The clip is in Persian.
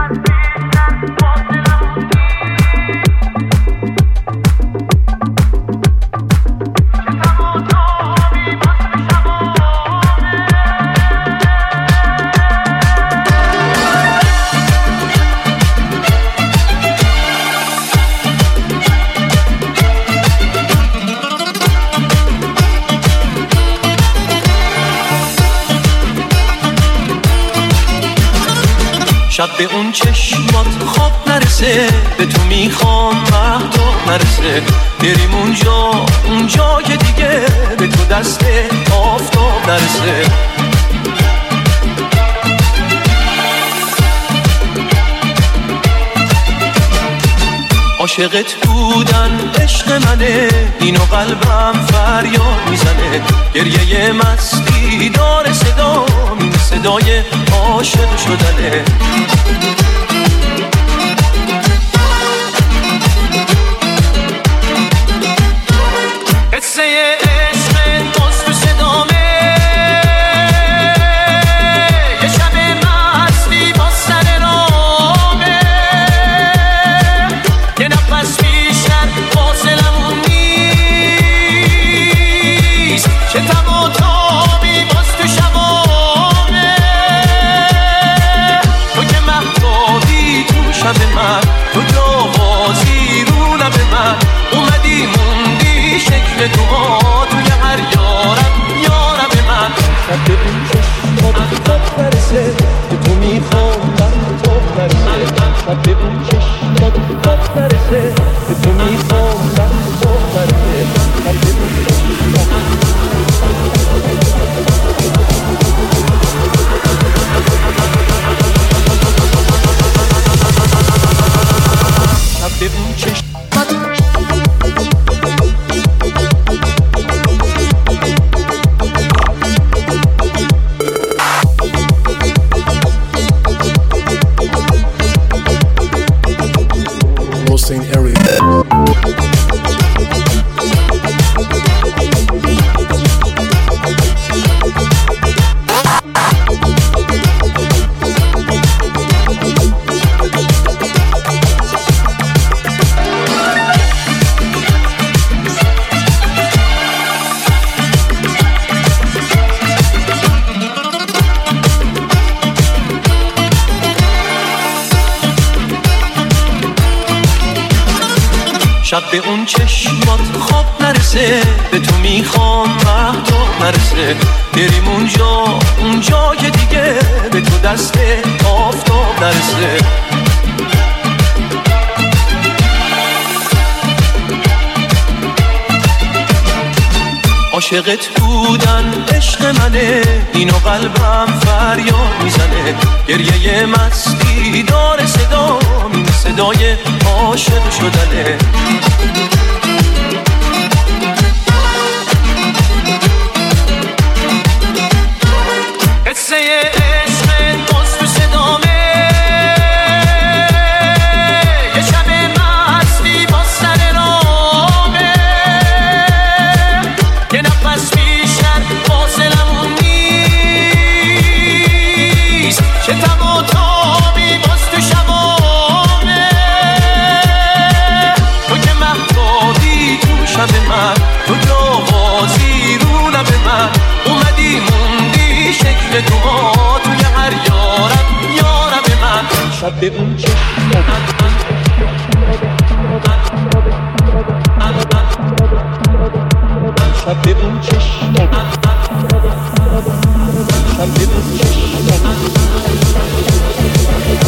شب به اون چشمات خواب نرسه، به تو میخوام مهتاب نرسه، بریم اونجا که دیگه به تو دست آفتاب نرسه. عاشقت بودن عشق منه، اینو قلبم فریاد میزنه، گریه مستی داره صدا، این صدای عاشق شدنه. قصه عشق باز تو صدامه، یه شب مستی با سر رامه، یه نفس بیشتر فاصلمون نیست، چه تب و تابی باز تو شبامه، تو که مهتابی تو شب من، تو جوازی رو لب من، اومدی موندی شکل تو ها توی هر یارم من. شب به اون چشمات خواب نرسه، به تو میخوام مهتاب نرسه، شب به اون چشمات خواب نرسه، به تو میخوام مهتاب نرسه، شب به اون شب به اون چشمات خواب نرسه، به تو میخوام مهتاب نرسه، بریم اونجا که دیگه به تو دست آفتاب نرسه. عاشقت بودن عشق منه، اینو قلبم فریاد میزنه، گریه مستی داره صدا، این صدای عاشق شدنه. قصه عشق باز تو صدامه، یه شب مستی با سر رامه، یه نفس بیشتر فاصلمون نیست، چه تب و تابی باز تو شبامه، تو که مهتابی تو شب من، تو جوازی رو لب من، اومدی موندی شکل تو ها توی هر یارم من. شب به اون شب به اون شب به اون